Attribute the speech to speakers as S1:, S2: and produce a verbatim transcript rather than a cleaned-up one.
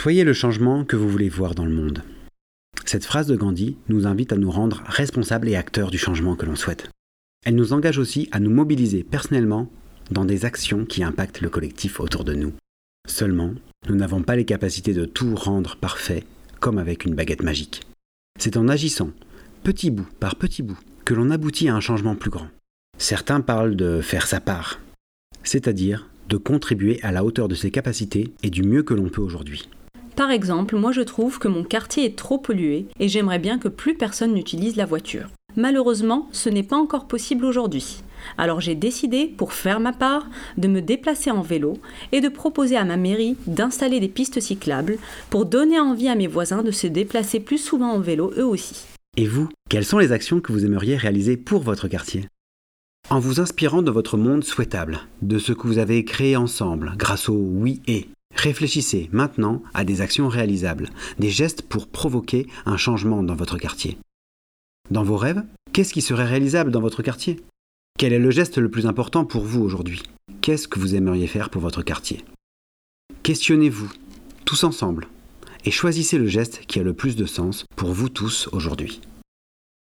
S1: Soyez le changement que vous voulez voir dans le monde. Cette phrase de Gandhi nous invite à nous rendre responsables et acteurs du changement que l'on souhaite. Elle nous engage aussi à nous mobiliser personnellement dans des actions qui impactent le collectif autour de nous. Seulement, nous n'avons pas les capacités de tout rendre parfait comme avec une baguette magique. C'est en agissant, petit bout par petit bout, que l'on aboutit à un changement plus grand. Certains parlent de faire sa part, c'est-à-dire de contribuer à la hauteur de ses capacités et du mieux que l'on peut aujourd'hui.
S2: Par exemple, moi je trouve que mon quartier est trop pollué et j'aimerais bien que plus personne n'utilise la voiture. Malheureusement, ce n'est pas encore possible aujourd'hui. Alors j'ai décidé, pour faire ma part, de me déplacer en vélo et de proposer à ma mairie d'installer des pistes cyclables pour donner envie à mes voisins de se déplacer plus souvent en vélo eux aussi.
S1: Et vous, quelles sont les actions que vous aimeriez réaliser pour votre quartier ? En vous inspirant de votre monde souhaitable, de ce que vous avez créé ensemble grâce au « oui et », réfléchissez maintenant à des actions réalisables, des gestes pour provoquer un changement dans votre quartier. Dans vos rêves, qu'est-ce qui serait réalisable dans votre quartier ? Quel est le geste le plus important pour vous aujourd'hui ? Qu'est-ce que vous aimeriez faire pour votre quartier ? Questionnez-vous, tous ensemble, et choisissez le geste qui a le plus de sens pour vous tous aujourd'hui.